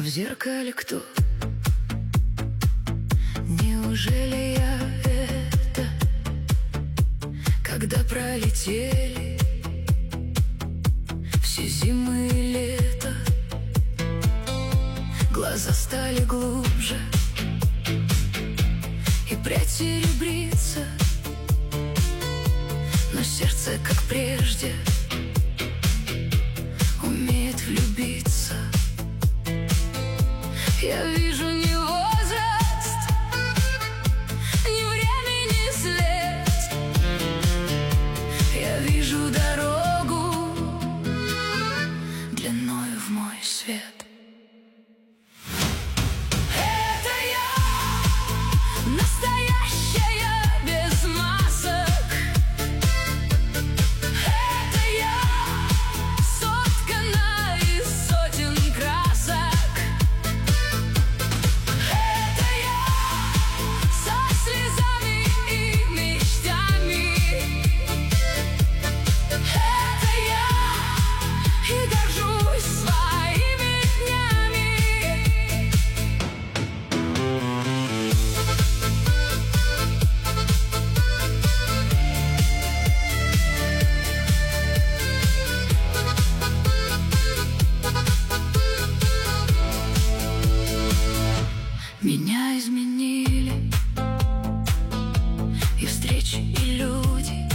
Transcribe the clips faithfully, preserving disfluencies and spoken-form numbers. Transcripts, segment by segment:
в зеркале кто? Неужели я это? Когда пролетели все зимы и лето, глаза стали глубже и прядь серебрится, но сердце, как прежде, умеет влюбиться. Я вижу не возраст, ни времени след. Я вижу дорогу длиною в мой свет. Это я, настоящая, без масок. Это я, соткана из сотен красок. Это я, со слезами и мечтами. Это я, и горжусь своими днями. Меня изменили и встречи, и люди.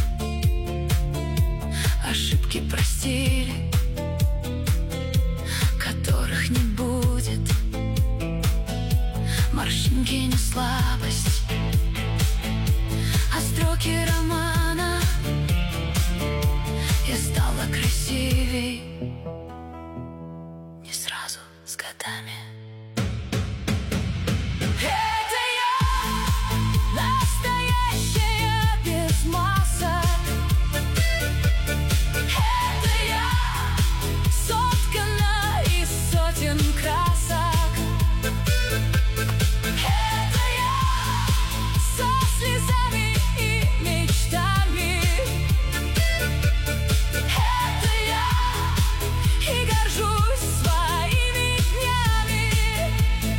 Ошибки простили, которых не будет. Морщинки не слабость, а строки романа. Я стала красивей не сразу, с годами. Это я, настоящая, без масок. Это я, соткана из сотен красок. Это я, со слезами и мечтами. Это я, и горжусь своими днями.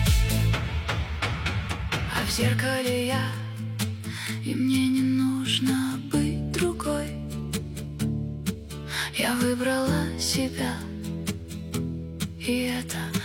А в зеркале я, и мне не нужно быть другой. Я выбрала себя, и это